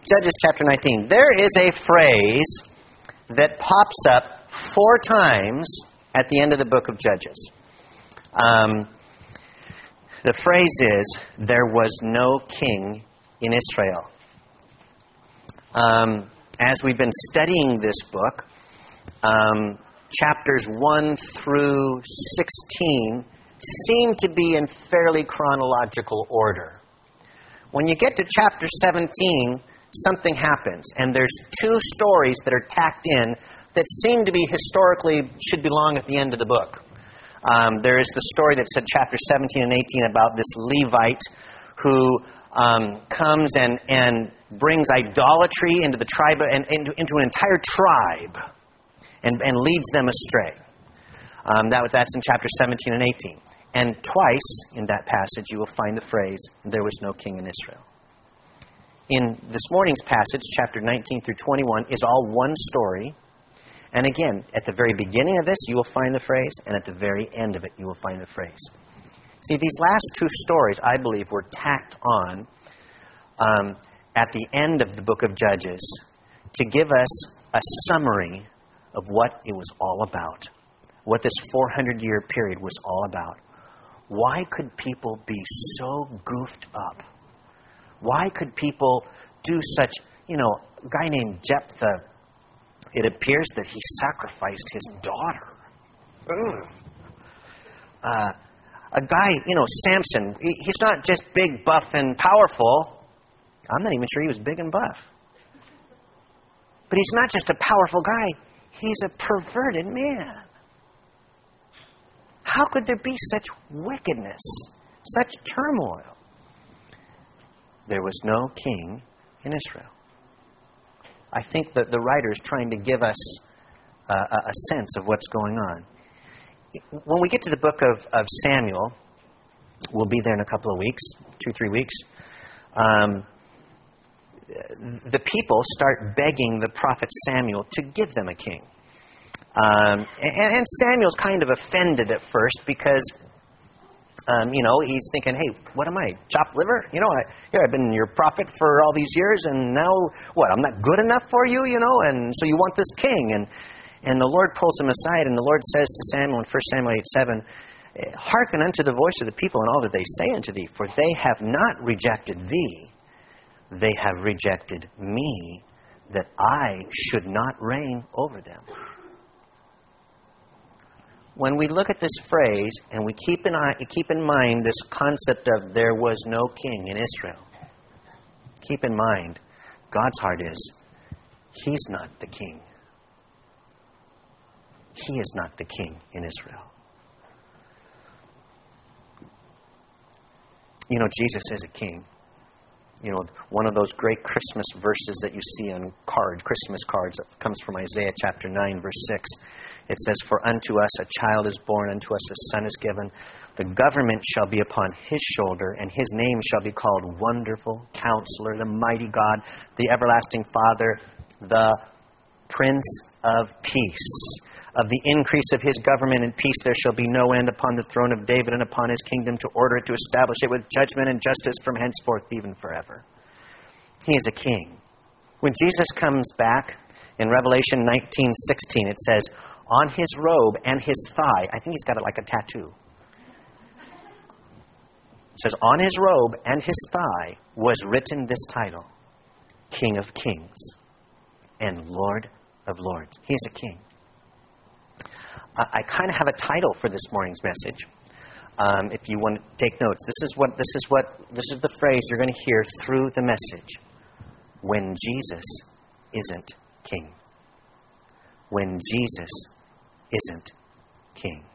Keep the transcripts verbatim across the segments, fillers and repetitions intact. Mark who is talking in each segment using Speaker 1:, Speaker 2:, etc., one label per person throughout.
Speaker 1: Judges chapter nineteen. There is a phrase that pops up four times at the end of the book of Judges. Um, the phrase is, there was no king in Israel. Um, as we've been studying this book, um, chapters one through sixteen seem to be in fairly chronological order. When you get to chapter seventeen, something happens, and there's two stories that are tacked in that seem to be historically should belong at the end of the book. Um, there is the story that's in chapter seventeen and eighteen about this Levite who um, comes and, and brings idolatry into the tribe and into, into an entire tribe and, and leads them astray. Um, that, that's in chapter seventeen and eighteen. And twice in that passage you will find the phrase, there was no king in Israel. In this morning's passage, chapter nineteen through twenty-one, is all one story. And again, at the very beginning of this, you will find the phrase, and at the very end of it, you will find the phrase. See, these last two stories, I believe, were tacked on um, at the end of the book of Judges to give us a summary of what it was all about, what this four hundred year period was all about. Why could people be so goofed up? Why could people do such, you know, a guy named Jephthah, it appears that he sacrificed his daughter. Ugh. Uh, a guy, you know, Samson, he, he's not just big, buff, and powerful. I'm not even sure he was big and buff. But he's not just a powerful guy. He's a perverted man. How could there be such wickedness, such turmoil? There was no king in Israel. I think that the writer is trying to give us uh, a sense of what's going on. When we get to the book of, of Samuel, we'll be there in a couple of weeks, two, three weeks, um, the people start begging the prophet Samuel to give them a king. Um, and, and Samuel's kind of offended at first because, um, you know, he's thinking, hey, what am I, chopped liver? You know, I, here I've been your prophet for all these years, and now, what, I'm not good enough for you, you know, and so you want this king. And and the Lord pulls him aside, and the Lord says to Samuel in First Samuel eight seven, hearken unto the voice of the people and all that they say unto thee, for they have not rejected thee, they have rejected me, that I should not reign over them. When we look at this phrase and we keep in, eye, keep in mind this concept of there was no king in Israel, keep in mind God's heart is, He's not the king. He is not the king in Israel. You know, Jesus is a king. You know, one of those great Christmas verses that you see on card, Christmas cards, that comes from Isaiah chapter nine, verse six. It says, for unto us a child is born, unto us a son is given. The government shall be upon his shoulder, and his name shall be called Wonderful Counselor, the Mighty God, the Everlasting Father, the Prince of Peace. Of the increase of his government and peace there shall be no end upon the throne of David and upon his kingdom, to order it, to establish it with judgment and justice from henceforth even forever. He is a king. When Jesus comes back in Revelation nineteen sixteen, it says, on his robe and his thigh, I think he's got it like a tattoo. It says, on his robe and his thigh was written this title, King of Kings and Lord of Lords. He is a king. I kind of have a title for this morning's message. Um, if you want to take notes, this is what this is what this is the phrase you're going to hear through the message. When Jesus isn't king. When Jesus isn't king.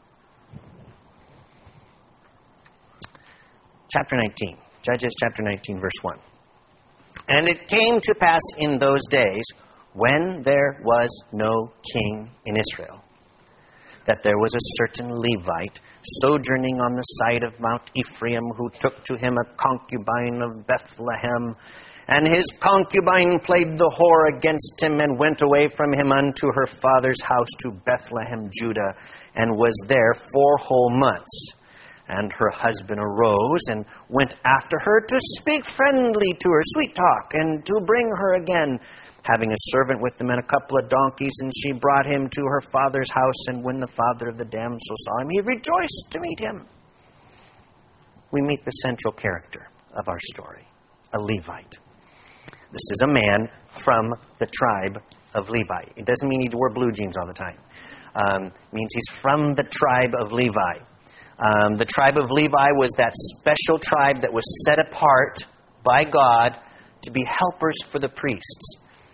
Speaker 1: Chapter nineteen, Judges chapter nineteen, verse one. And it came to pass in those days, when there was no king in Israel, that there was a certain Levite sojourning on the side of Mount Ephraim, who took to him a concubine of Bethlehem. And his concubine played the whore against him, and went away from him unto her father's house to Bethlehem, Judah, and was there four whole months. And her husband arose and went after her to speak friendly to her, sweet talk, and to bring her again, having a servant with him and a couple of donkeys, and she brought him to her father's house. And when the father of the damsel saw him, he rejoiced to meet him. We meet the central character of our story, a Levite. This is a man from the tribe of Levi. It doesn't mean he wore blue jeans all the time. Um, it means he's from the tribe of Levi. Um, the tribe of Levi was that special tribe that was set apart by God to be helpers for the priests.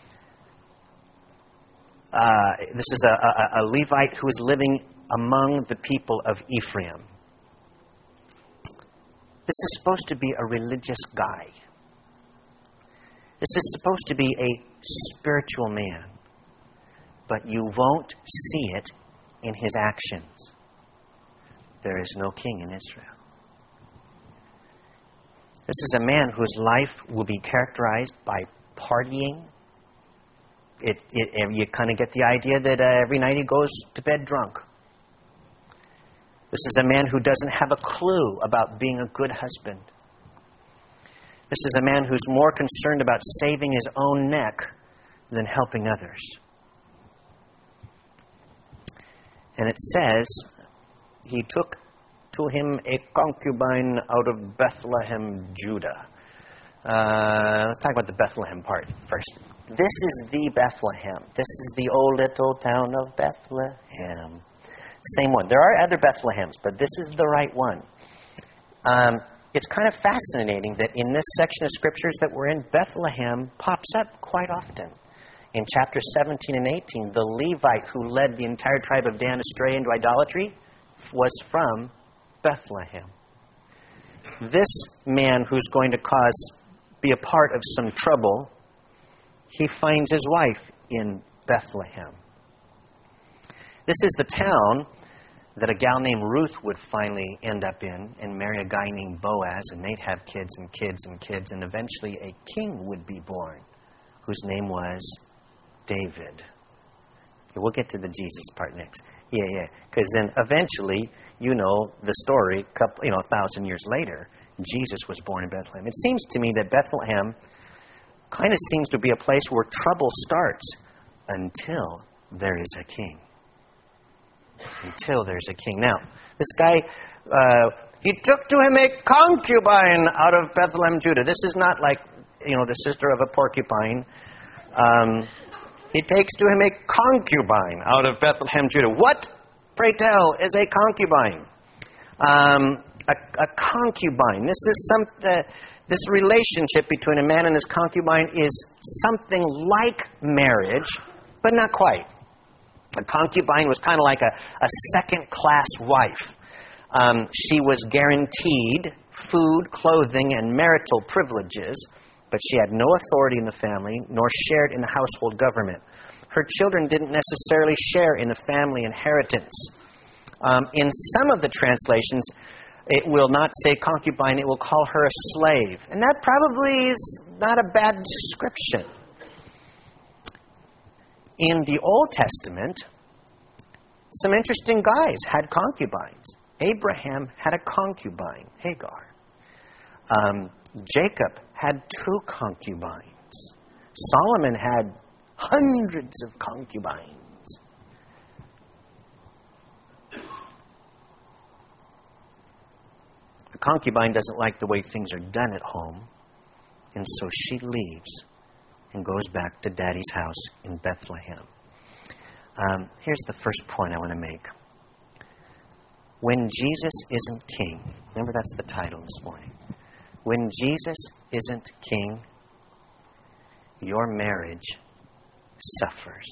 Speaker 1: Uh, this is a, a, a Levite who is living among the people of Ephraim. This is supposed to be a religious guy. This is supposed to be a spiritual man. But you won't see it in his actions. There is no king in Israel. This is a man whose life will be characterized by partying. It, it, you kind of get the idea that uh, every night he goes to bed drunk. This is a man who doesn't have a clue about being a good husband. This is a man who's more concerned about saving his own neck than helping others. And it says, he took to him a concubine out of Bethlehem, Judah. Uh, let's talk about the Bethlehem part first. This is the Bethlehem. This is the old little town of Bethlehem. Same one. There are other Bethlehems, but this is the right one. Um, it's kind of fascinating that in this section of scriptures that we're in, Bethlehem pops up quite often. In chapter seventeen and eighteen, the Levite who led the entire tribe of Dan astray into idolatry was from Bethlehem. This man who's going to cause, be a part of some trouble, he finds his wife in Bethlehem. This is the town that a gal named Ruth would finally end up in and marry a guy named Boaz, and they'd have kids and kids and kids, and eventually a king would be born whose name was David. Okay, we'll get to the Jesus part next. Yeah, yeah. Because then eventually, you know the story, couple, you know, a thousand years later, Jesus was born in Bethlehem. It seems to me that Bethlehem kind of seems to be a place where trouble starts until there is a king. Until there's a king. Now, this guy, uh, he took to him a concubine out of Bethlehem, Judah. This is not like, you know, the sister of a porcupine. Um, he takes to him a concubine out of Bethlehem, Judah. What, pray tell, is a concubine? Um, a, a concubine. This is some. Uh, this relationship between a man and his concubine is something like marriage, but not quite. A concubine was kind of like a, a second-class wife. Um, she was guaranteed food, clothing, and marital privileges, but she had no authority in the family, nor shared in the household government. Her children didn't necessarily share in the family inheritance. Um, in some of the translations, it will not say concubine, it will call her a slave. And that probably is not a bad description. In the Old Testament, some interesting guys had concubines. Abraham had a concubine, Hagar. Um, Jacob had two concubines. Solomon had hundreds of concubines. The concubine doesn't like the way things are done at home, and so she leaves and goes back to Daddy's house in Bethlehem. Um, here's the first point I want to make. When Jesus isn't king, remember that's the title this morning. When Jesus isn't king, your marriage suffers.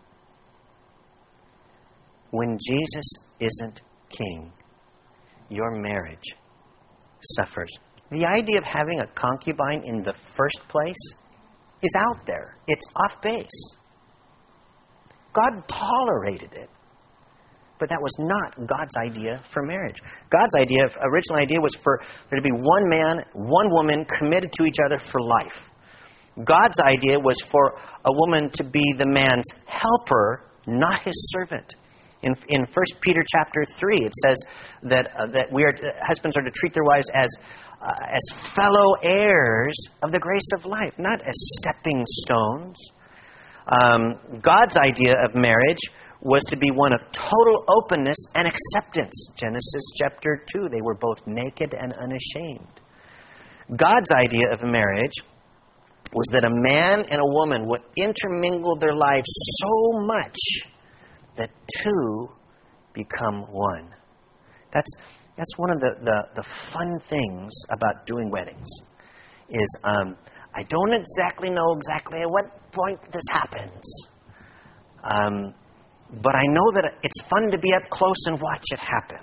Speaker 1: When Jesus isn't king, your marriage suffers. The idea of having a concubine in the first place is out there. It's off base. God tolerated it. But that was not God's idea for marriage. God's idea, original idea, was for there to be one man, one woman committed to each other for life. God's idea was for a woman to be the man's helper, not his servant. In, in First Peter chapter three, it says that uh, that we are husbands are to treat their wives as uh, as fellow heirs of the grace of life, not as stepping stones. Um, God's idea of marriage was to be one of total openness and acceptance. Genesis chapter two, they were both naked and unashamed. God's idea of marriage was that a man and a woman would intermingle their lives so much that two become one. That's that's one of the, the, the fun things about doing weddings, is um, I don't exactly know exactly at what point this happens. Um, but I know that it's fun to be up close and watch it happen.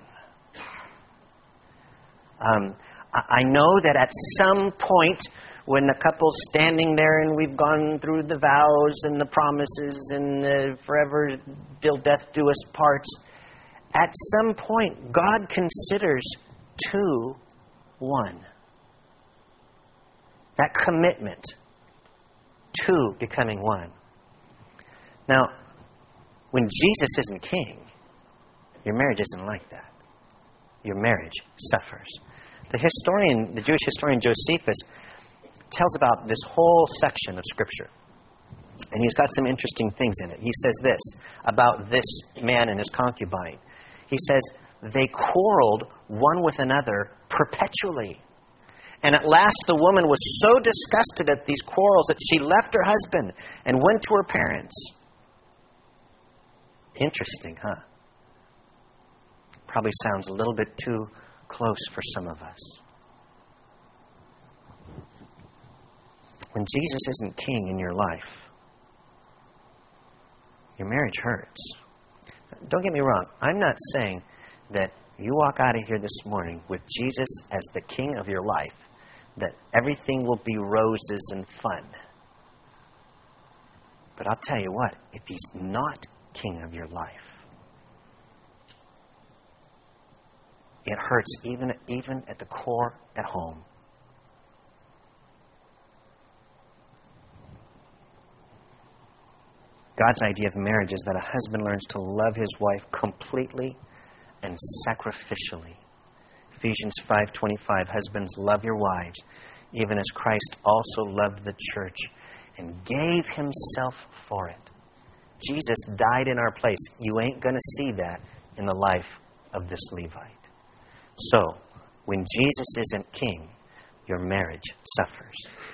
Speaker 1: Um, I know that at some point, when the couple's standing there and we've gone through the vows and the promises and uh, forever till death do us parts, at some point God considers two one. That commitment, two becoming one. Now, when Jesus isn't king, your marriage isn't like that. Your marriage suffers. The historian, the Jewish historian Josephus, tells about this whole section of Scripture. And he's got some interesting things in it. He says this about this man and his concubine. He says, they quarreled one with another perpetually. And at last the woman was so disgusted at these quarrels that she left her husband and went to her parents. Interesting, huh? Probably sounds a little bit too close for some of us. When Jesus isn't king in your life, your marriage hurts. Don't get me wrong. I'm not saying that you walk out of here this morning with Jesus as the king of your life, that everything will be roses and fun. But I'll tell you what, if he's not king of your life, it hurts even, even at the core at home. God's idea of marriage is that a husband learns to love his wife completely and sacrificially. Ephesians five twenty-five, husbands, love your wives, even as Christ also loved the church and gave himself for it. Jesus died in our place. You ain't going to see that in the life of this Levite. So, when Jesus isn't king, your marriage suffers.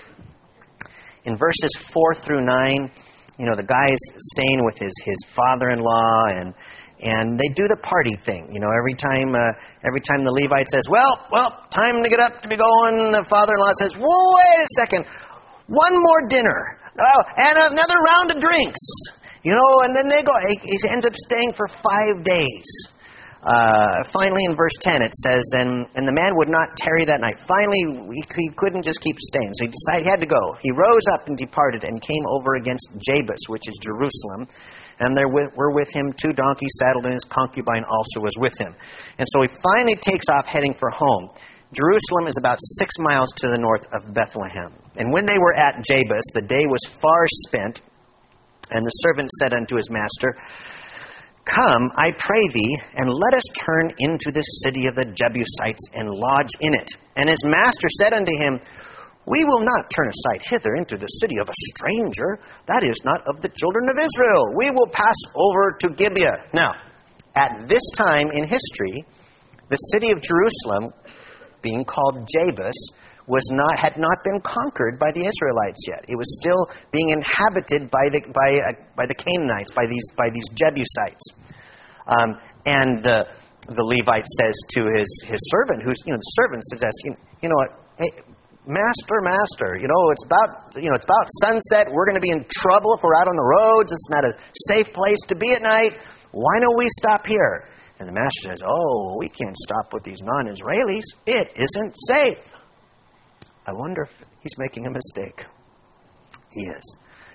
Speaker 1: In verses four through nine, you know, the guy's staying with his, his father-in-law, and and they do the party thing. You know, every time uh, every time the Levite says, well, well, time to get up to be going, the father-in-law says, whoa, wait a second, one more dinner, oh, and another round of drinks. You know, and then they go, he, he ends up staying for five days. Uh, finally, in verse ten, it says, and, and the man would not tarry that night. Finally, he, he couldn't just keep staying, so he decided he had to go. He rose up and departed and came over against Jebus, which is Jerusalem. And there were with him two donkeys saddled, and his concubine also was with him. And so he finally takes off heading for home. Jerusalem is about six miles to the north of Bethlehem. And when they were at Jebus, the day was far spent, and the servant said unto his master, come, I pray thee, and let us turn into the city of the Jebusites and lodge in it. And his master said unto him, we will not turn aside hither into the city of a stranger. That is not of the children of Israel. We will pass over to Gibeah. Now, at this time in history, the city of Jerusalem, being called Jebus, was not had not been conquered by the Israelites yet. It was still being inhabited by the by uh, by the Canaanites, by these by these Jebusites. Um, and the the Levite says to his, his servant, who's you know the servant suggests, you, you know what, hey, master, master, you know it's about you know it's about sunset. We're going to be in trouble if we're out on the roads. It's not a safe place to be at night. Why don't we stop here? And the master says, oh, we can't stop with these non-Israelis. It isn't safe. I wonder if he's making a mistake. He is.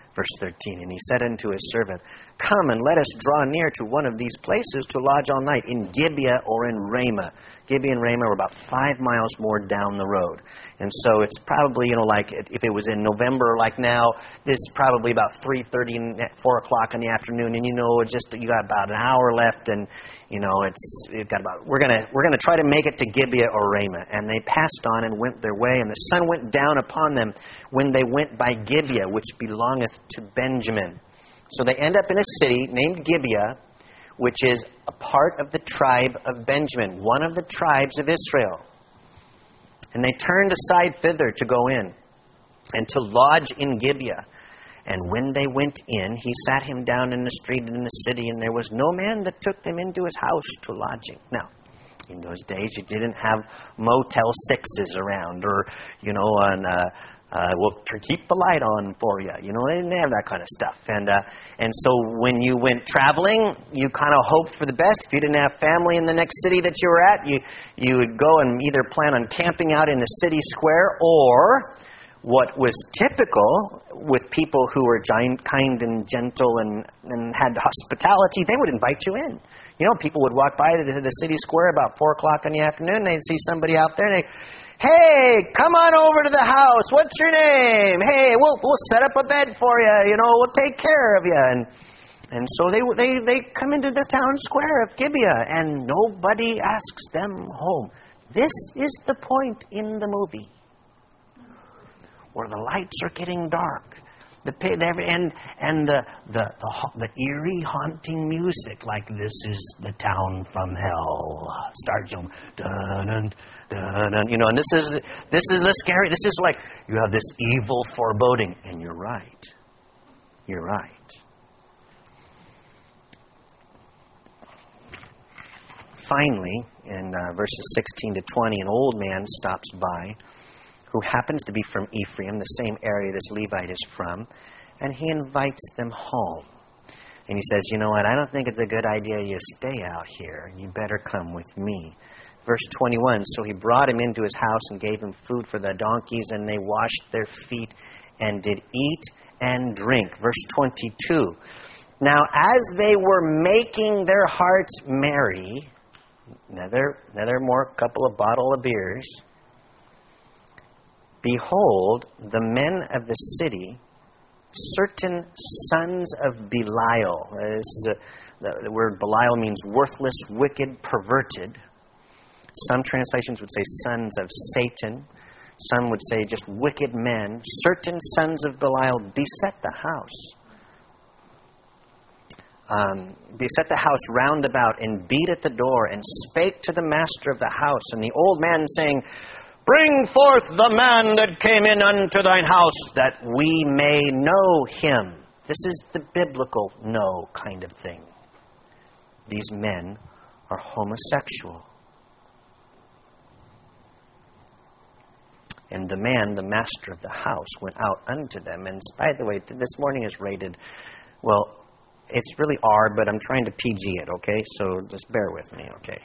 Speaker 1: Verse thirteen, and he said unto his servant, Come and let us draw near to one of these places to lodge all night, in Gibeah or in Ramah. Gibeah and Ramah were about five miles more down the road. And so it's probably, you know, like if it was in November like now, this is probably about three thirty, four o'clock in the afternoon, and you know, it's just, you got about an hour left, and you know, it's, you've got about, we're gonna, we're gonna try to make it to Gibeah or Ramah. And they passed on and went their way, and the sun went down upon them when they went by Gibeah, which belongeth to Benjamin. So they end up in a city named Gibeah, which is a part of the tribe of Benjamin, one of the tribes of Israel. And they turned aside thither to go in, and to lodge in Gibeah. And when they went in, he sat him down in the street in the city, and there was no man that took them into his house to lodging. Now, in those days, you didn't have Motel Sixes around, or, you know, on, uh, uh, well, to keep the light on for you. You know, they didn't have that kind of stuff. And uh, and so when you went traveling, you kind of hoped for the best. If you didn't have family in the next city that you were at, you, you would go and either plan on camping out in the city square, or what was typical with people who were giant, kind and gentle and, and had hospitality, they would invite you in. You know, people would walk by the, the city square about four o'clock in the afternoon, and they'd see somebody out there, and they'd, hey, come on over to the house. What's your name? Hey, we'll we'll set up a bed for you. You know, we'll take care of you. And and so they they they come into the town square of Gibeah, and nobody asks them home. This is the point in the movie where the lights are getting dark, the and and the the the, the eerie, haunting music, like "This is the town from hell" starts. You know, dun, dun, dun, dun, you know, and this is this is the scary. This is like you have this evil foreboding, and you're right. You're right. Finally, in uh, verses sixteen to twenty, an old man stops by, who happens to be from Ephraim, the same area this Levite is from, and he invites them home. And he says, you know what, I don't think it's a good idea you stay out here. You better come with me. Verse twenty-one, so he brought him into his house and gave him food for the donkeys, and they washed their feet and did eat and drink. Verse twenty-two, now as they were making their hearts merry, another, another more couple of bottle of beers, behold, the men of the city, certain sons of Belial. Uh, this is a, the, the word Belial means worthless, wicked, perverted. Some translations would say sons of Satan. Some would say just wicked men. Certain sons of Belial beset the house. Um, beset the house round about, and beat at the door, and spake to the master of the house. And the old man saying, Bring forth the man that came in unto thine house, that we may know him. This is the biblical know kind of thing. These men are homosexual. And the man, the master of the house, went out unto them. And by the way, this morning is rated, well, it's really R, but I'm trying to P G it, okay? So just bear with me, okay?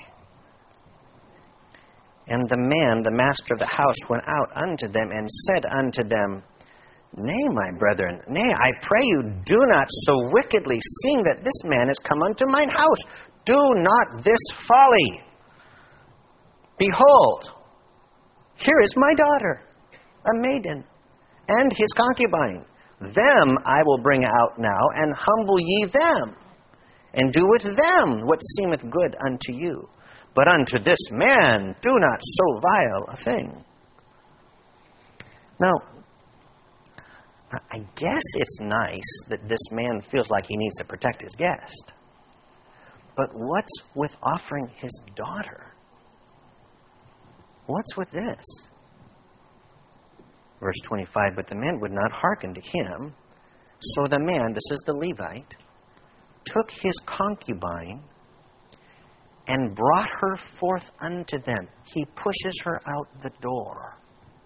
Speaker 1: And the man, the master of the house, went out unto them and said unto them, Nay, my brethren, nay, I pray you, do not so wickedly, seeing that this man is come unto mine house. Do not this folly. Behold, here is my daughter, a maiden, and his concubine. Them I will bring out now, and humble ye them, and do with them what seemeth good unto you. But unto this man do not so vile a thing. Now, I guess it's nice that this man feels like he needs to protect his guest. But what's with offering his daughter? What's with this? Verse twenty-five, but the men would not hearken to him. So the man, this is the Levite, took his concubine and brought her forth unto them. He pushes her out the door.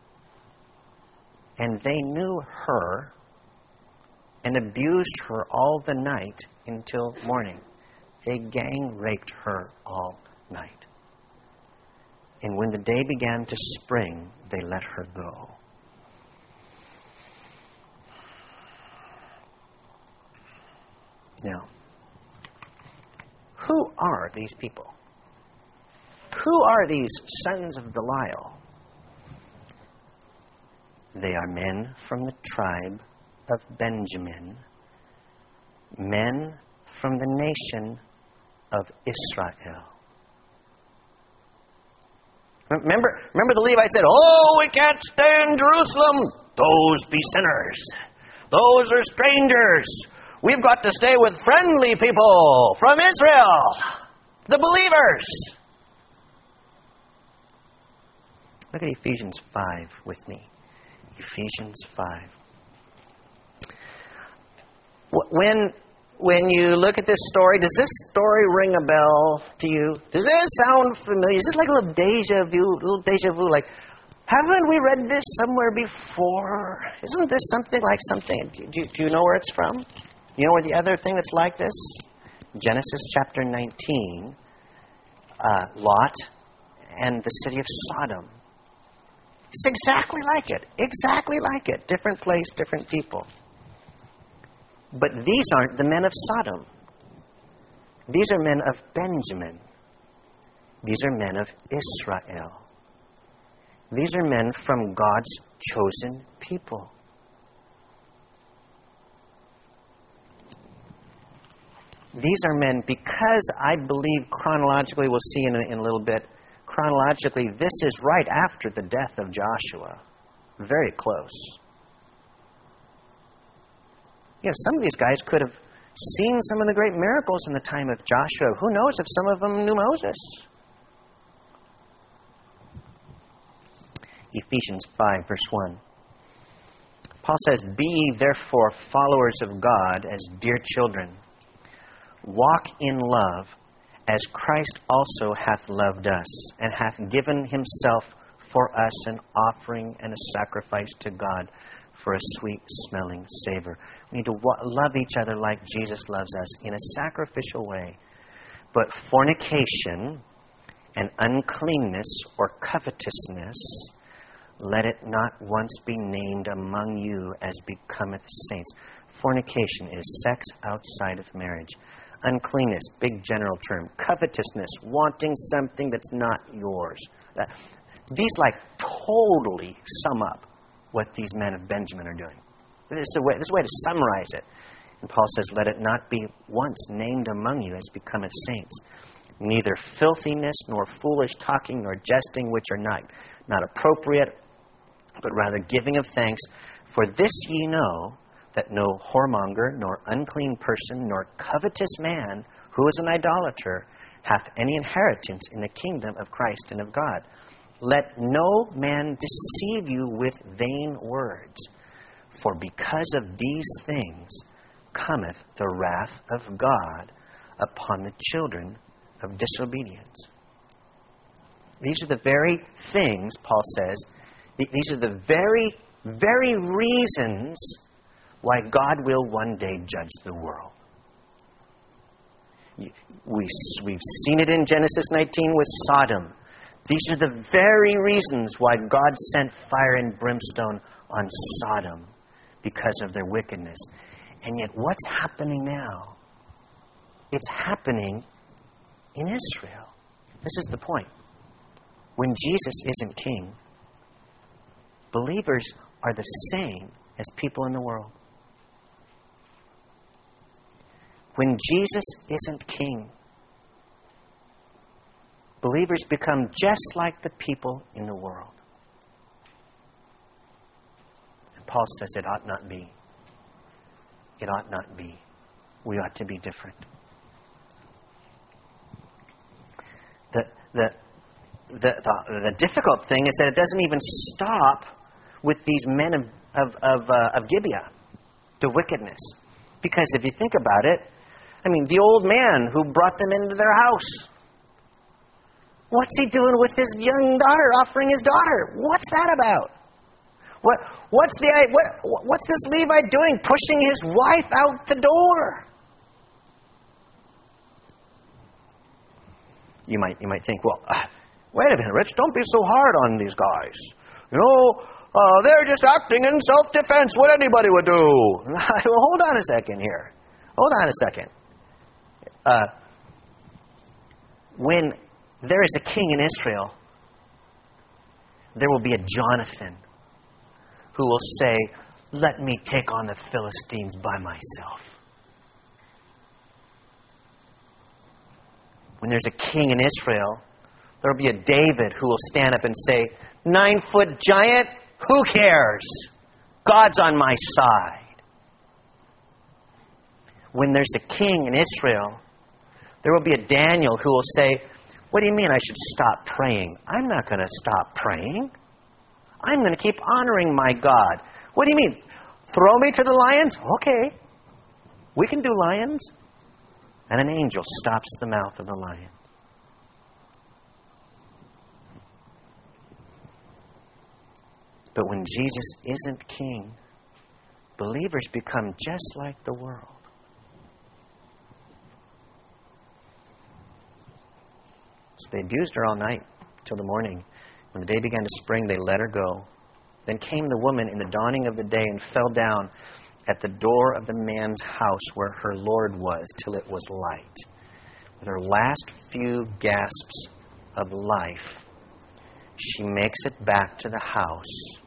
Speaker 1: And they knew her and abused her all the night until morning. They gang raped her all night. And when the day began to spring, they let her go. Now, who are these people? Who are these sons of Belial? They are men from the tribe of Benjamin, men from the nation of Israel. Remember, remember the Levites said, "Oh, we can't stay in Jerusalem. Those be sinners. Those are strangers. We've got to stay with friendly people from Israel, the believers." Look at Ephesians five with me. Ephesians five. When, when you look at this story, does this story ring a bell to you? Does this sound familiar? Is this like a little deja vu? A little deja vu, like, haven't we read this somewhere before? Isn't this something like something? Do, do, do you know where it's from? You know where the other thing that's like this? Genesis chapter nineteen, uh, Lot and the city of Sodom. It's exactly like it. Exactly like it. Different place, different people. But these aren't the men of Sodom. These are men of Benjamin. These are men of Israel. These are men from God's chosen people. These are men, because I believe chronologically, we'll see in a, in a little bit, chronologically, this is right after the death of Joshua. Very close. You know, some of these guys could have seen some of the great miracles in the time of Joshua. Who knows if some of them knew Moses? Ephesians five, verse one. Paul says, "Be ye therefore followers of God as dear children. Walk in love, as Christ also hath loved us, and hath given himself for us an offering and a sacrifice to God for a sweet-smelling savor." We need to wa- love each other like Jesus loves us in a sacrificial way. But fornication and uncleanness or covetousness, let it not once be named among you as becometh saints. Fornication is sex outside of marriage. Uncleanness, big general term. Covetousness, wanting something that's not yours. That, these like totally sum up what these men of Benjamin are doing. This is a way, this is a way to summarize it. And Paul says, "Let it not be once named among you as becometh saints. Neither filthiness, nor foolish talking, nor jesting, which are not, not appropriate, but rather giving of thanks. For this ye know, that no whoremonger, nor unclean person, nor covetous man, who is an idolater, hath any inheritance in the kingdom of Christ and of God. Let no man deceive you with vain words, for because of these things cometh the wrath of God upon the children of disobedience." These are the very things, Paul says, these are the very, very reasons why God will one day judge the world. We, we've seen it in Genesis nineteen with Sodom. These are the very reasons why God sent fire and brimstone on Sodom, because of their wickedness. And yet, what's happening now? It's happening in Israel. This is the point. When Jesus isn't king, believers are the same as people in the world. When Jesus isn't king, believers become just like the people in the world. And Paul says it ought not be. It ought not be. We ought to be different. The, the, the, the, the difficult thing is that it doesn't even stop with these men of, of, of, uh, of Gibeah, the wickedness. Because if you think about it, I mean, the old man who brought them into their house, what's he doing with his young daughter, offering his daughter? What's that about? What, what's, the, what, what's this Levite doing, pushing his wife out the door? You might, you might think, well, uh, wait a minute, Rich, don't be so hard on these guys. You know, uh, they're just acting in self-defense, what anybody would do. Well, hold on a second here. hold on a second. Uh, when there is a king in Israel, there will be a Jonathan who will say, let me take on the Philistines by myself. When there's a king in Israel, there will be a David who will stand up and say, nine-foot giant, who cares? God's on my side. When there's a king in Israel, there will be a Daniel who will say, what do you mean I should stop praying? I'm not going to stop praying. I'm going to keep honoring my God. What do you mean? Throw me to the lions? Okay. We can do lions. And an angel stops the mouth of the lion. But when Jesus isn't king, believers become just like the world. So they abused her all night till the morning. When the day began to spring, they let her go. Then came the woman in the dawning of the day and fell down at the door of the man's house where her Lord was till it was light. With her last few gasps of life, she makes it back to the house.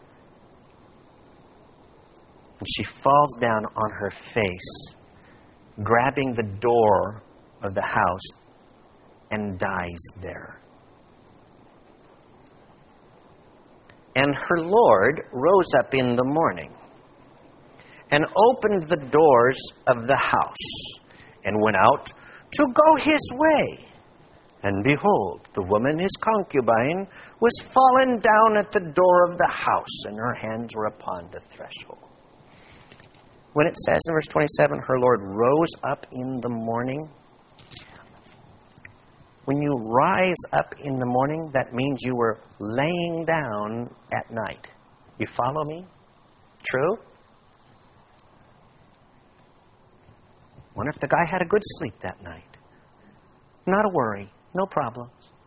Speaker 1: And she falls down on her face, grabbing the door of the house, and dies there. And her Lord rose up in the morning and opened the doors of the house and went out to go his way. And behold, the woman, his concubine, was fallen down at the door of the house, and her hands were upon the threshold. When it says in verse twenty-seven, her Lord rose up in the morning, when you rise up in the morning, that means you were laying down at night. You follow me? True? Wonder if the guy had a good sleep that night. Not a worry. No problems.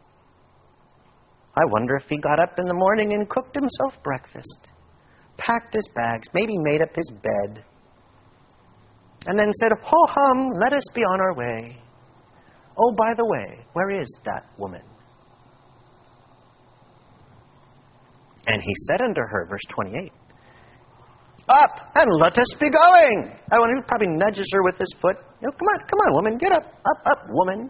Speaker 1: I wonder if he got up in the morning and cooked himself breakfast, packed his bags, maybe made up his bed, and then said, ho-hum, let us be on our way. Oh, by the way, where is that woman? And he said unto her, verse twenty-eight, up, and let us be going. I wonder, he probably nudges her with his foot. You know, come on, come on, woman, get up, up, up, woman.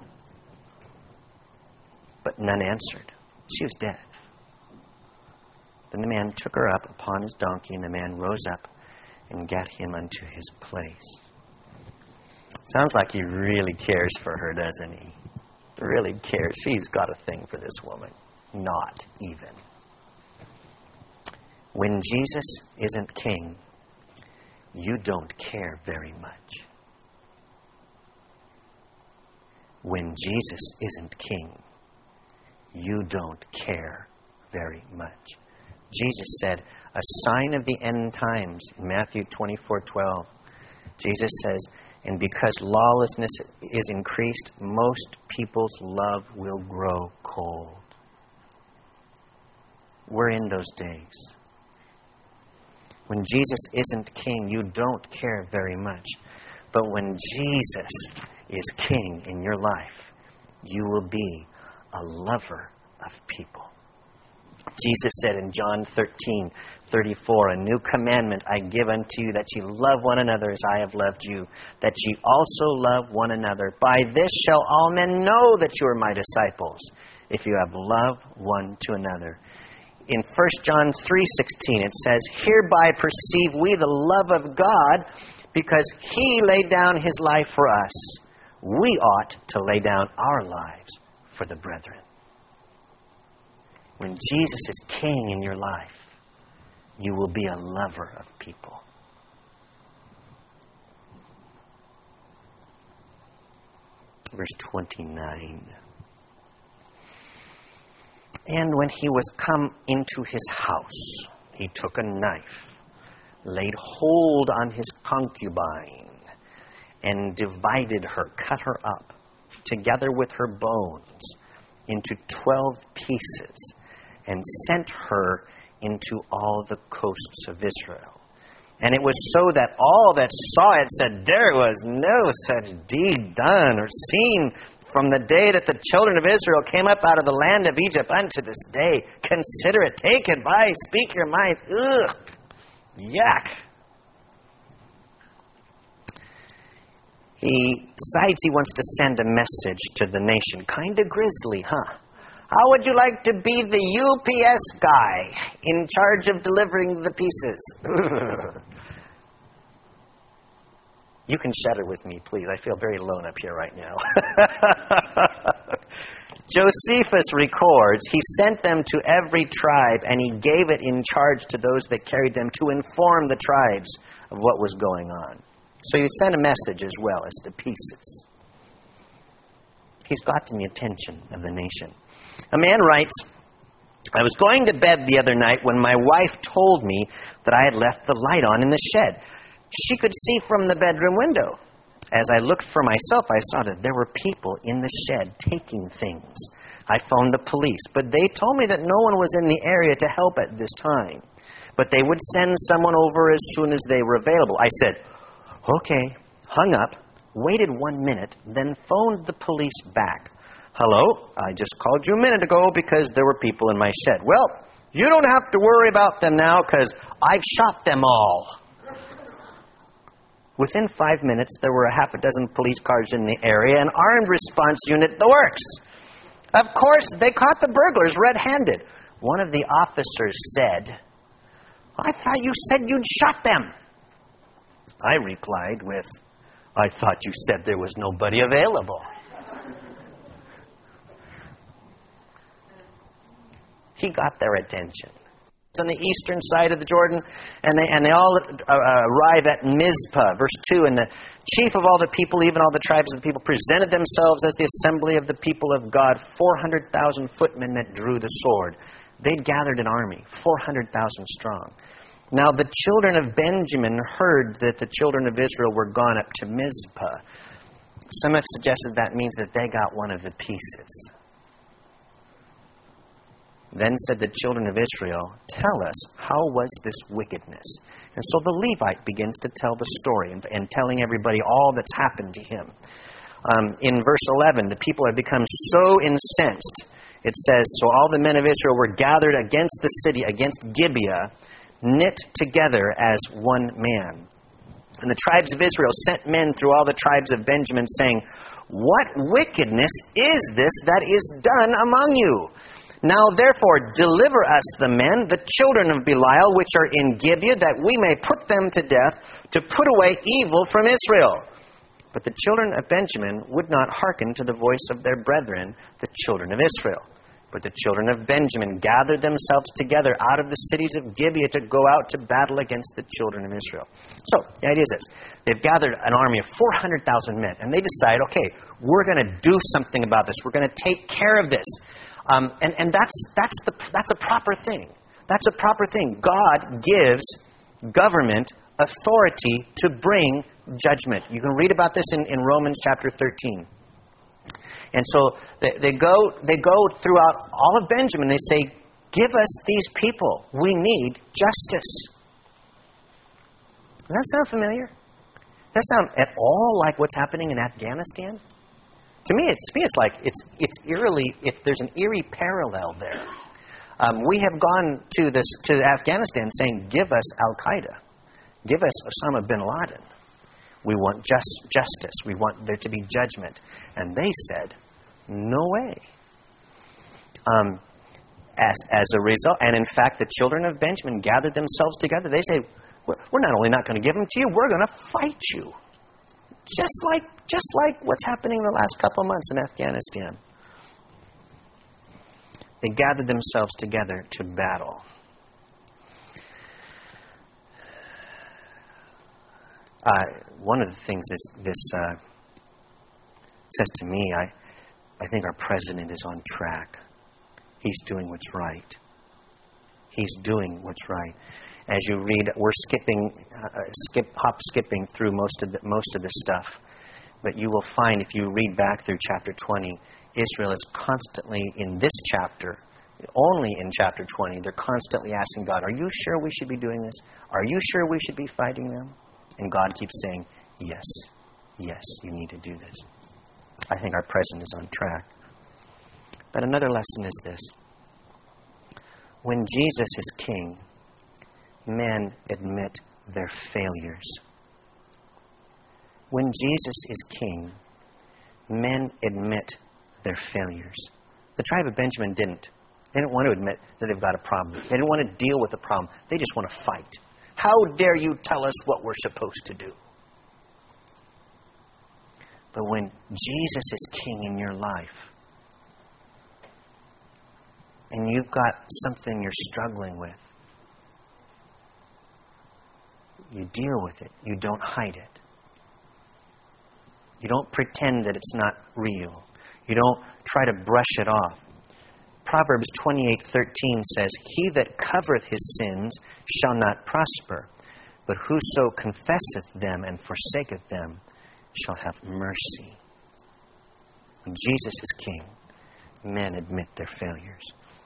Speaker 1: But none answered. She was dead. Then the man took her up upon his donkey, and the man rose up and gat him unto his place. Sounds like he really cares for her, doesn't he? Really cares. He's got a thing for this woman. Not even. When Jesus isn't king, you don't care very much. When Jesus isn't king, you don't care very much. Jesus said, a sign of the end times, in Matthew twenty-four twelve, Jesus says, and because lawlessness is increased, most people's love will grow cold. We're in those days. When Jesus isn't king, you don't care very much. But when Jesus is king in your life, you will be a lover of people. Jesus said in John thirteen thirty-four, a new commandment I give unto you, that ye love one another as I have loved you, that ye also love one another. By this shall all men know that you are my disciples, if you have love one to another. In First John three sixteen, it says, hereby perceive we the love of God, because he laid down his life for us. We ought to lay down our lives for the brethren. When Jesus is king in your life, you will be a lover of people. Verse twenty-nine. And when he was come into his house, he took a knife, laid hold on his concubine, and divided her, cut her up, together with her bones, into twelve pieces, and sent her into all the coasts of Israel. And it was so that all that saw it said, there was no such deed done or seen from the day that the children of Israel came up out of the land of Egypt unto this day. Consider it, take advice, speak your minds. Ugh, yuck. He decides he wants to send a message to the nation. Kind of grisly, huh? How would you like to be the U P S guy in charge of delivering the pieces? You can shudder with me, please. I feel very alone up here right now. Josephus records, he sent them to every tribe, and he gave it in charge to those that carried them to inform the tribes of what was going on. So he sent a message as well as the pieces. He's gotten the attention of the nation. A man writes, I was going to bed the other night when my wife told me that I had left the light on in the shed. She could see from the bedroom window. As I looked for myself, I saw that there were people in the shed taking things. I phoned the police, but they told me that no one was in the area to help at this time. But they would send someone over as soon as they were available. I said, okay, hung up, waited one minute, then phoned the police back. Hello, I just called you a minute ago because there were people in my shed. Well, you don't have to worry about them now because I've shot them all. Within five minutes, there were a half a dozen police cars in the area, an armed response unit, the works. Of course, they caught the burglars red-handed. One of the officers said, I thought you said you'd shot them. I replied with, I thought you said there was nobody available. He got their attention. It's on the eastern side of the Jordan, and they and they all uh, arrive at Mizpah, verse two, and the chief of all the people, even all the tribes of the people, presented themselves as the assembly of the people of God, four hundred thousand footmen that drew the sword. They'd gathered an army, four hundred thousand strong. Now the children of Benjamin heard that the children of Israel were gone up to Mizpah. Some have suggested that means that they got one of the pieces. Then said the children of Israel, tell us, how was this wickedness? And so the Levite begins to tell the story and, and telling everybody all that's happened to him. Um, in verse eleven, the people have become so incensed. It says, so all the men of Israel were gathered against the city, against Gibeah, knit together as one man. And the tribes of Israel sent men through all the tribes of Benjamin, saying, what wickedness is this that is done among you? Now therefore deliver us the men, the children of Belial, which are in Gibeah, that we may put them to death, to put away evil from Israel. But the children of Benjamin would not hearken to the voice of their brethren, the children of Israel. But the children of Benjamin gathered themselves together out of the cities of Gibeah to go out to battle against the children of Israel. So, the idea is this. They've gathered an army of four hundred thousand men, and they decide, okay, we're going to do something about this. We're going to take care of this. Um, and, and that's that's the that's a proper thing. That's a proper thing. God gives government authority to bring judgment. You can read about this in, in Romans chapter thirteen. And so they, they go they go throughout all of Benjamin. They say, give us these people. We need justice. Does that sound familiar? Does that sound at all like what's happening in Afghanistan? To me, it's to me, it's like it's it's eerily. It, there's an eerie parallel there. Um, we have gone to this to Afghanistan saying, "Give us Al Qaeda, give us Osama bin Laden. We want just justice. We want there to be judgment." And they said, "No way." Um, as as a result, and in fact, the children of Benjamin gathered themselves together. They say, "We're, we're not only not going to give them to you, we're going to fight you." Just like just like what's happening the last couple of months in Afghanistan. They gathered themselves together to battle. Uh, one of the things this, this uh, says to me, I, I think our president is on track. He's doing what's right. He's doing what's right. As you read, we're skipping, uh, skip, hop skipping through most of the, most of this stuff. But you will find, if you read back through chapter twenty, Israel is constantly, in this chapter, Only in chapter twenty, they're constantly asking God, are you sure we should be doing this? Are you sure we should be fighting them? And God keeps saying, yes, yes, you need to do this. I think our present is on track. But another lesson is this. When Jesus is king, men admit their failures. When Jesus is king, men admit their failures. The tribe of Benjamin didn't. They didn't want to admit that they've got a problem. They didn't want to deal with the problem. They just want to fight. How dare you tell us what we're supposed to do? But when Jesus is king in your life, and you've got something you're struggling with, you deal with it. You don't hide it. You don't pretend that it's not real. You don't try to brush it off. Proverbs twenty-eight thirteen says, he that covereth his sins shall not prosper, but whoso confesseth them and forsaketh them shall have mercy. When Jesus is king, men admit their failures.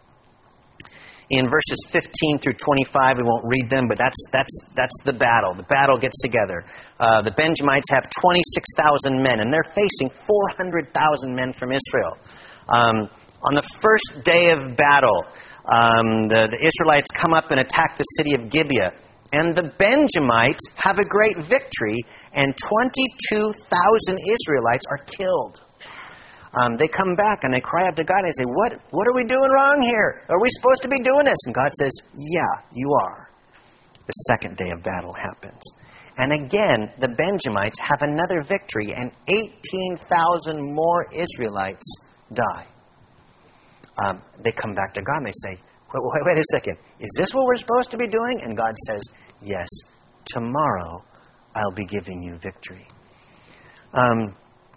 Speaker 1: In verses fifteen through twenty-five, we won't read them, but that's that's that's the battle. The battle gets together. Uh, the Benjamites have twenty-six thousand men, and they're facing four hundred thousand men from Israel. Um, on the first day of battle, um, the, the Israelites come up and attack the city of Gibeah. And the Benjamites have a great victory, and twenty-two thousand Israelites are killed. Um, they come back and they cry out to God and they say, what, what are we doing wrong here? Are we supposed to be doing this? And God says, yeah, you are. The second day of battle happens. And again, the Benjamites have another victory, and eighteen thousand more Israelites die. Um, they come back to God and they say, wait, wait, wait a second. Is this what we're supposed to be doing? And God says, yes, tomorrow I'll be giving you victory. Um,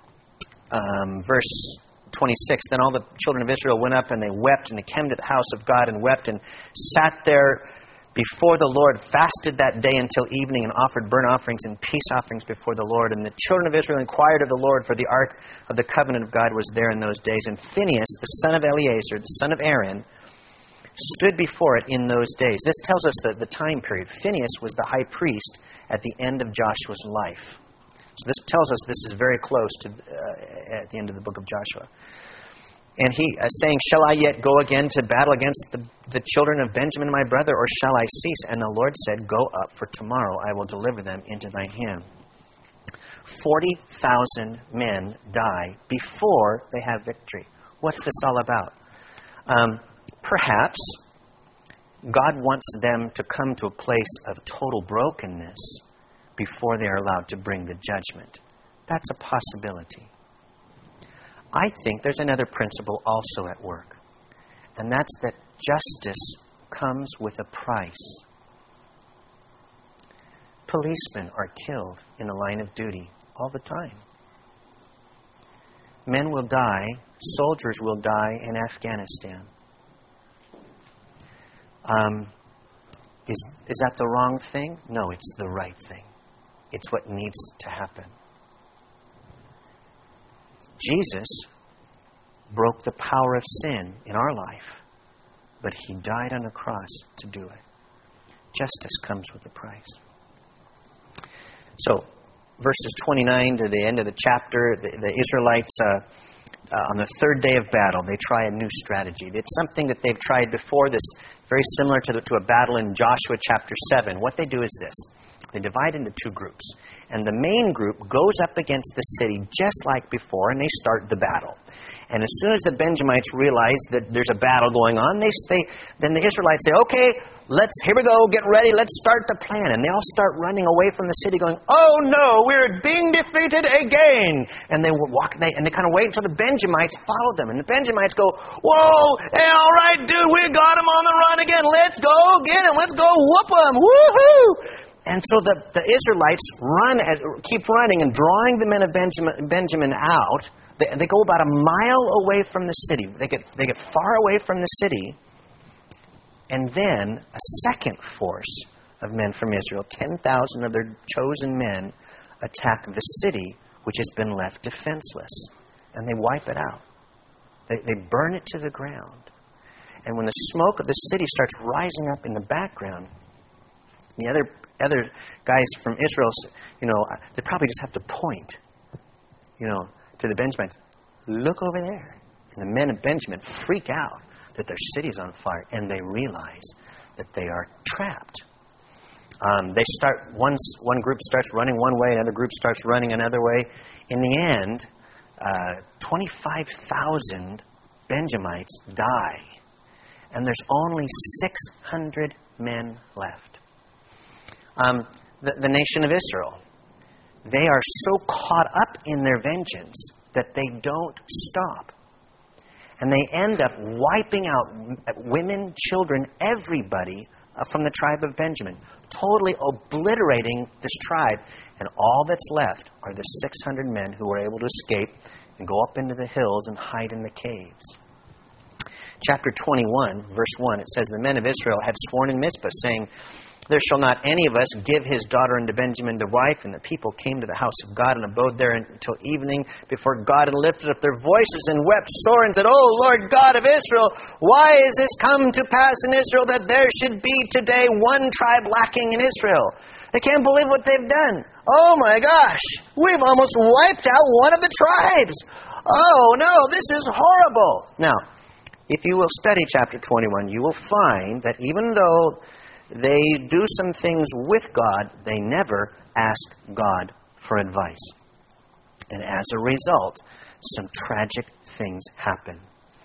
Speaker 1: um, verse twenty-six, then all the children of Israel went up and they wept, and they came to the house of God and wept and sat there before the Lord, fasted that day until evening, and offered burnt offerings and peace offerings before the Lord. And the children of Israel inquired of the Lord, for the ark of the covenant of God was there in those days. And Phinehas, the son of Eleazar, the son of Aaron, stood before it in those days. This tells us that the time period. Phinehas was the high priest at the end of Joshua's life. So this tells us this is very close to uh, at the end of the book of Joshua. And he uh, saying, shall I yet go again to battle against the, the children of Benjamin my brother, or shall I cease? And the Lord said, go up, for tomorrow I will deliver them into thine hand. Forty thousand men die before they have victory. What's this all about? Um, perhaps God wants them to come to a place of total brokenness before they are allowed to bring the judgment. That's a possibility. I think there's another principle also at work, and that's that justice comes with a price. Policemen are killed in the line of duty all the time. Men will die, soldiers will die in Afghanistan. Um, is, is that the wrong thing? No, it's the right thing. It's what needs to happen. Jesus broke the power of sin in our life, but he died on a cross to do it. Justice comes with a price. So, verses twenty-nine to the end of the chapter, the, the Israelites, uh, uh, on the third day of battle, they try a new strategy. It's something that they've tried before, this very similar to, the, to a battle in Joshua chapter seven. What they do is this. They divide into two groups. And the main group goes up against the city just like before, and they start the battle. And as soon as the Benjamites realize that there's a battle going on, they stay, then the Israelites say, okay, let's, here we go, get ready, let's start the plan. And they all start running away from the city going, oh no, we're being defeated again. And they walk, they, and they kind of wait until the Benjamites follow them. And the Benjamites go, whoa, hey, all right, dude, we got them on the run again. Let's go get them, let's go whoop them, woohoo! And so the, the Israelites run, keep running and drawing the men of Benjamin, Benjamin out. They, they go about a mile away from the city. They get, they get far away from the city. And then a second force of men from Israel, ten thousand of their chosen men, attack the city, which has been left defenseless. And they wipe it out. They, they burn it to the ground. And when the smoke of the city starts rising up in the background, the other other guys from Israel, you know, they probably just have to point, you know, to the Benjamites. Look over there. And the men of Benjamin freak out that their city is on fire, and they realize that they are trapped. Um, they start one one group starts running one way, another group starts running another way. In the end, uh, twenty-five thousand Benjamites die, and there's only six hundred men left. Um, the, the nation of Israel, they are so caught up in their vengeance that they don't stop. And they end up wiping out women, children, everybody from the tribe of Benjamin, totally obliterating this tribe. And all that's left are the six hundred men who were able to escape and go up into the hills and hide in the caves. Chapter twenty-one, verse one, it says, the men of Israel had sworn in Mizpah, saying, there shall not any of us give his daughter unto Benjamin to wife. And the people came to the house of God and abode there until evening before God, and lifted up their voices and wept sore and said, O Lord God of Israel, why is this come to pass in Israel that there should be today one tribe lacking in Israel? They can't believe what they've done. Oh my gosh, we've almost wiped out one of the tribes. Oh no, this is horrible. Now, if you will study chapter twenty-one, you will find that even though they do some things with God, they never ask God for advice. And as a result, some tragic things happen.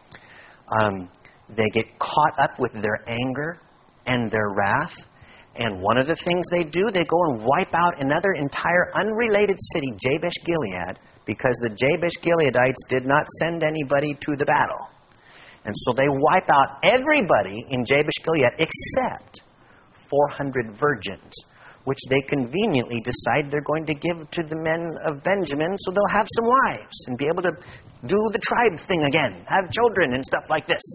Speaker 1: Um, they get caught up with their anger and their wrath. And one of the things they do, they go and wipe out another entire unrelated city, Jabesh-Gilead, because the Jabesh-Gileadites did not send anybody to the battle. And so they wipe out everybody in Jabesh-Gilead except four hundred virgins, which they conveniently decide they're going to give to the men of Benjamin so they'll have some wives and be able to do the tribe thing again, have children and stuff like this.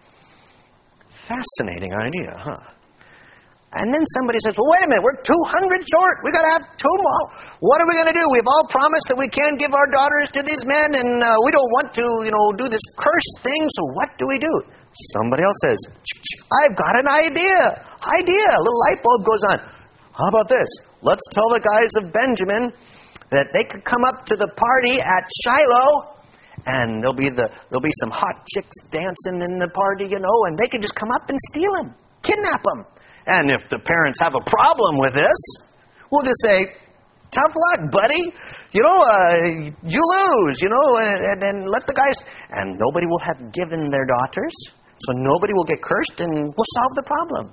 Speaker 1: Fascinating idea, huh? And then somebody says, well, wait a minute, we're two hundred short. We've got to have two more. What are we going to do? We've all promised that we can't give our daughters to these men, and uh, we don't want to, you know, do this curse thing, so what do we do? Somebody else says, I've got an idea. Idea. A little light bulb goes on. How about this? Let's tell the guys of Benjamin that they could come up to the party at Shiloh, and there'll be the there'll be some hot chicks dancing in the party, you know, and they could just come up and steal them, kidnap them. And if the parents have a problem with this, we'll just say, tough luck, buddy. You know, uh, you lose, you know, and, and, and let the guys... And nobody will have given their daughters, so nobody will get cursed, and we'll solve the problem.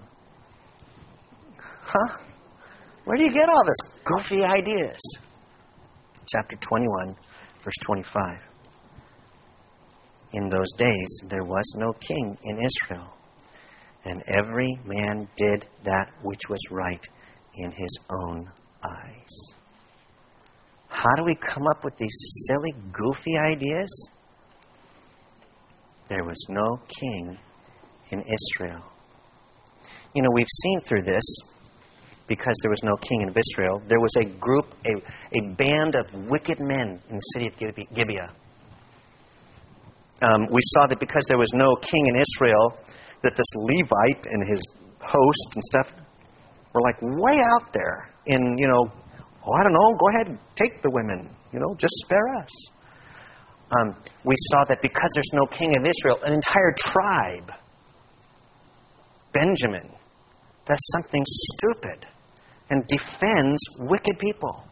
Speaker 1: Huh? Where do you get all this goofy ideas? Chapter twenty-one, verse twenty-five. In those days there was no king in Israel, and every man did that which was right in his own eyes. How do we come up with these silly, goofy ideas? There was no king in Israel. You know, we've seen through this, because there was no king in Israel, there was a group, a, a band of wicked men in the city of Gibeah. Um, we saw that because there was no king in Israel, that this Levite and his host and stuff were like way out there in, you know, oh, I don't know, go ahead and take the women, you know, just spare us. Um, we saw that because there's no king of Israel, an entire tribe, Benjamin, does something stupid and defends wicked people.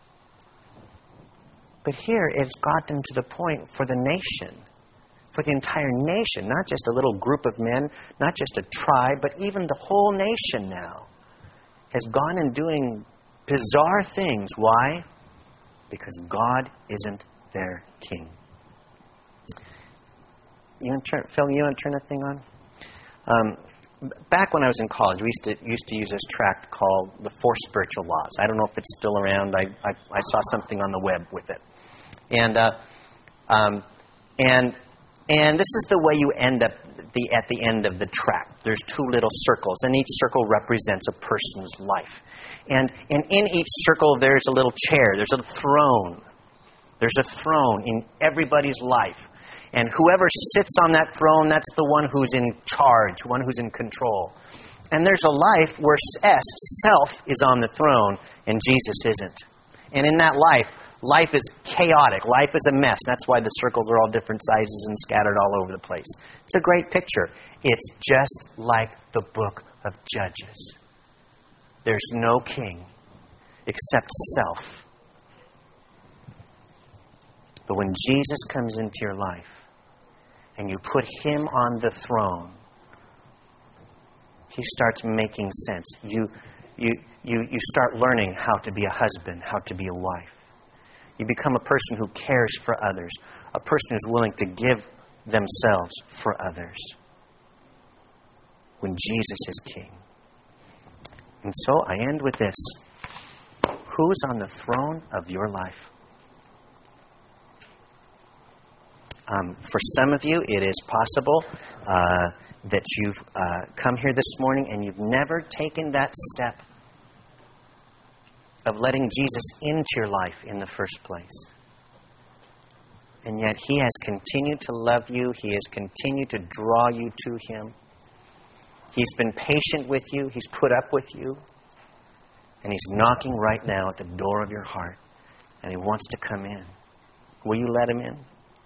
Speaker 1: But here it's gotten to the point for the nation, for the entire nation, not just a little group of men, not just a tribe, but even the whole nation now has gone and doing bizarre things. Why? Because God isn't their king. You want to turn, Phil, you want to turn that thing on? Um, back when I was in college, we used to used to use this tract called The Four Spiritual Laws. I don't know if it's still around. I I, I saw something on the web with it, and uh, um, and and this is the way you end up the at the end of the tract. There's two little circles, and each circle represents a person's life, and and in each circle there's a little chair. There's a throne. There's a throne in everybody's life. And whoever sits on that throne, that's the one who's in charge, one who's in control. And there's a life where S, self, is on the throne and Jesus isn't. And in that life, life is chaotic. Life is a mess. That's why the circles are all different sizes and scattered all over the place. It's a great picture. It's just like the book of Judges. There's no king except self. But when Jesus comes into your life and you put Him on the throne, He starts making sense. You, you, you, you start learning how to be a husband, how to be a wife. You become a person who cares for others, a person who's willing to give themselves for others when Jesus is king. And so I end with this. Who's on the throne of your life? Um, for some of you, it is possible uh, that you've uh, come here this morning and you've never taken that step of letting Jesus into your life in the first place. And yet He has continued to love you. He has continued to draw you to Him. He's been patient with you. He's put up with you. And He's knocking right now at the door of your heart. And He wants to come in. Will you let Him in?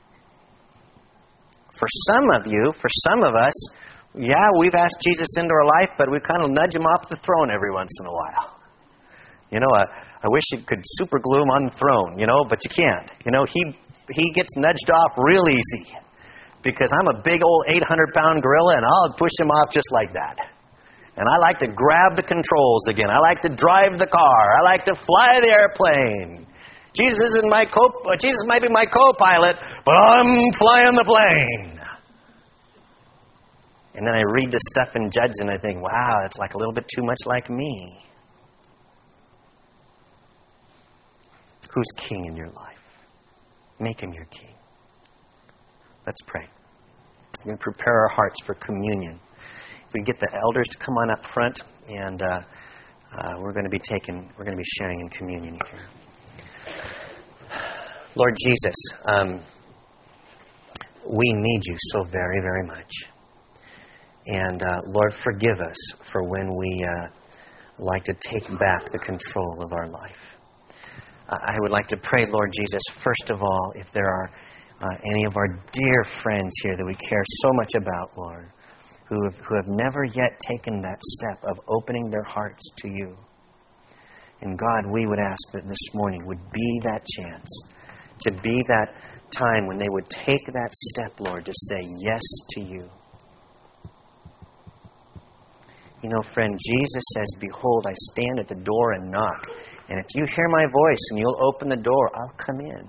Speaker 1: For some of you, for some of us, yeah, we've asked Jesus into our life, but we kind of nudge Him off the throne every once in a while. You know, I, I wish you could super glue Him on the throne, you know, but you can't. You know, He he gets nudged off real easy because I'm a big old eight hundred pound gorilla and I'll push Him off just like that. And I like to grab the controls again. I like to drive the car. I like to fly the airplane. Jesus isn't my co Jesus might be my co-pilot, but I'm flying the plane. And then I read the stuff in Judges and I think, wow, that's like a little bit too much like me. Who's king in your life? Make Him your king. Let's pray. We're going to prepare our hearts for communion. If we get the elders to come on up front, and uh, uh, we're going to be taking, we're going to be sharing in communion here. Lord Jesus, um, we need You so very, very much. And uh, Lord, forgive us for when we uh, like to take back the control of our life. I would like to pray, Lord Jesus, first of all, if there are uh, any of our dear friends here that we care so much about, Lord, who have, who have never yet taken that step of opening their hearts to You. And God, we would ask that this morning would be that chance, to be that time when they would take that step, Lord, to say yes to You. You know, friend, Jesus says, behold, I stand at the door and knock. And if you hear my voice and you'll open the door, I'll come in.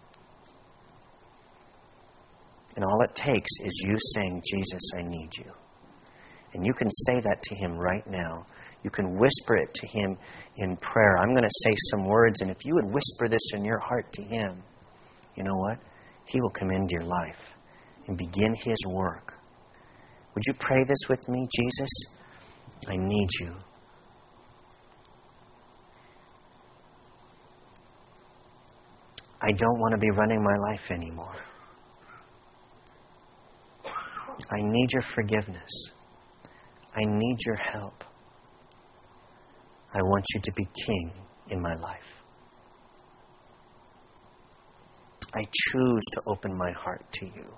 Speaker 1: And all it takes is you saying, Jesus, I need You. And you can say that to Him right now. You can whisper it to Him in prayer. I'm going to say some words, and if you would whisper this in your heart to Him, you know what? He will come into your life and begin His work. Would you pray this with me? Jesus, I need You. I don't want to be running my life anymore. I need Your forgiveness. I need Your help. I want You to be king in my life. I choose to open my heart to You.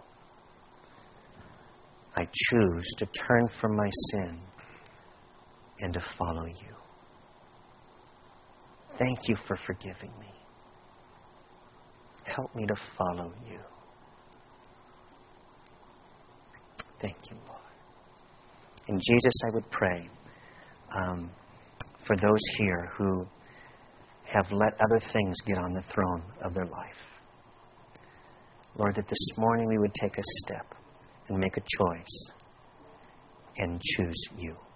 Speaker 1: I choose to turn from my sin and to follow You. Thank You for forgiving me. Help me to follow You. Thank You, Lord. And Jesus, I would pray um, for those here who have let other things get on the throne of their life. Lord, that this morning we would take a step and make a choice and choose You.